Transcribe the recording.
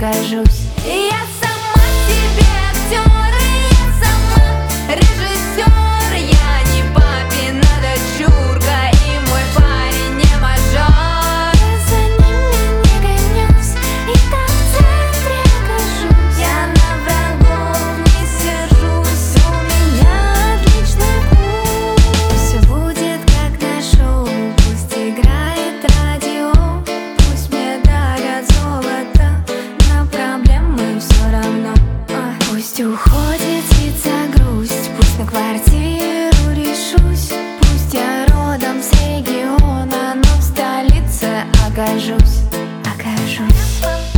окажусь. И я сама себе актер, и я сама режиссер. Я не папина дочурка, и мой парень не мажор. Я за ними не гонюсь, и там в центре окажусь. Я на врагов не сержусь, у меня отличный вкус. Все будет как на шоу, пусть играет радио, пусть мне дарят золото, на проблемы все равно. Пусть уходит длится грусть, пусть на квартиру решусь. Пусть я родом с региона, но в столице окажусь.